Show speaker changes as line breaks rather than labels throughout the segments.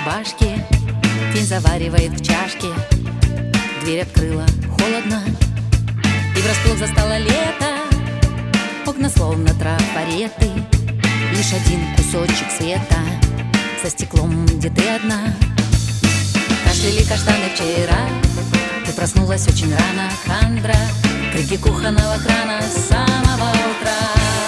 рубашке, тень заваривает в чашке. Дверь открыла, холодно, и врасплох застало лето. Окна словно трафареты, лишь один кусочек света. За стеклом, где ты одна. Кашляли каштаны вчера, ты проснулась очень рано, хандра. Крики кухонного крана с самого утра.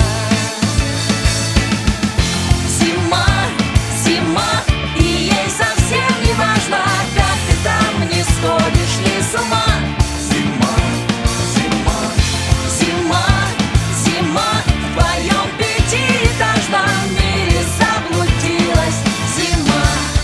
Зима, зима, и ей совсем не важно, как ты там, не сходишь ли с ума. Зима, зима, зима, зима, в твоем пятиэтажном мире заблудилась зима.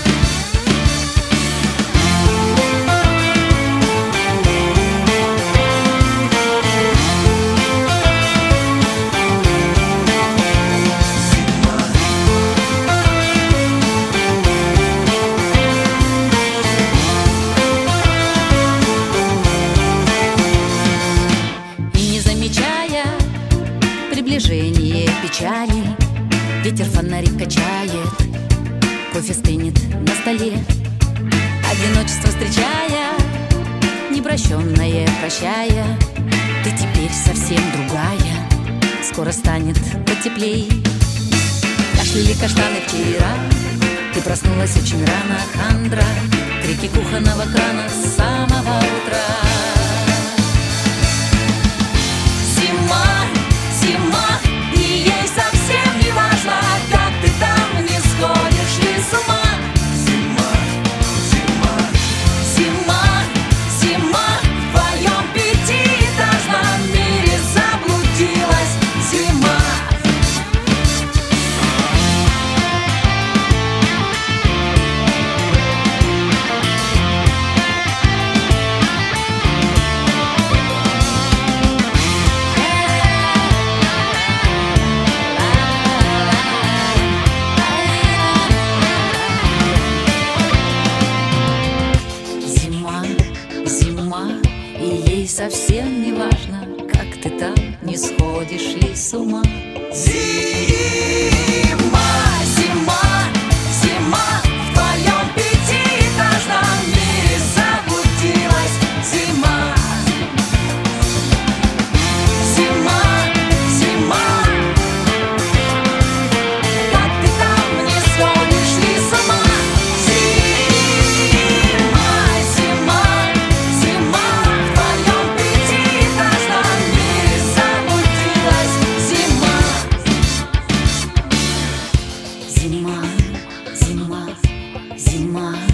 Приближение печали, ветер фонарик качает, кофе стынет на столе. Одиночество встречая, непрощенное прощая, ты теперь совсем другая, скоро станет потеплей. Кашляли каштаны вчера, ты проснулась очень рано, хандра. Крики кухонного крана с самого утра. Зима, и ей совсем не важно, как ты там, не сходишь ли с ума. Зима, зима, зима, зима, в твоем пятиэтажном мире заблудилась зима. Зима, и ей совсем не важно, как ты там, не сходишь ли с ума. Зима, зима, зима, в твоем пятиэтажном мире заблудилась зима. Зима, зима, как ты там, не сходишь ли с ума. Зима, зима, зима.